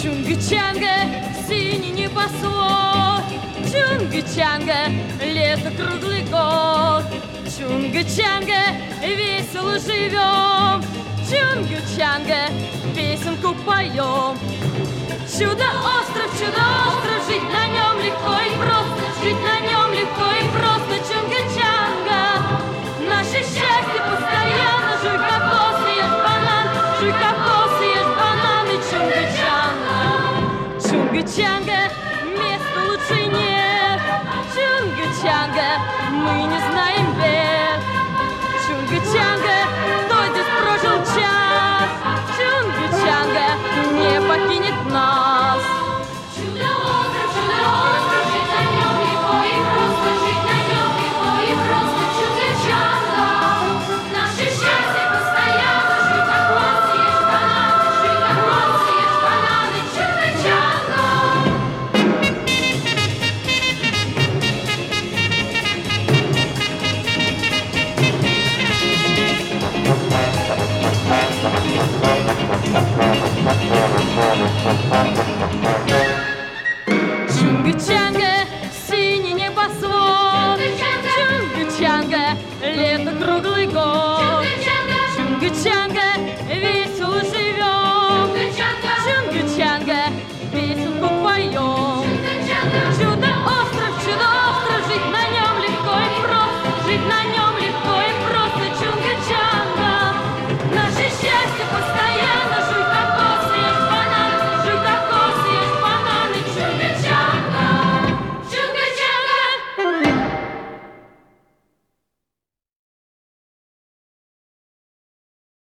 Чунга-чанга, синий небосвод, Чунга-чанга, лето круглый год. Чунга-чанга, весело живем, Чунга-чанга, песенку поем. Чудо-остров, жить на нем легко и просто, жить на нем легко и просто. Чунга-чанга, наше счастье постоянно. Жуй кокос, ешь банан, жуй кокос, ешь банан и Чунга-чанга. Чунга-чанга, места лучше нет. Чунга-чанга, мы не знаем бед. Чунга-чанга, кто здесь прожил час, Чунга-чанга не покинет нас. Чудо-остров, жить на нем легко и просто, жить на нем легко и просто. Чунга-чанга, наше счастье постоянно. Жуй кокос, ешь банан, жуй кокос, ешь банан и Чунга-чанга. Thank you.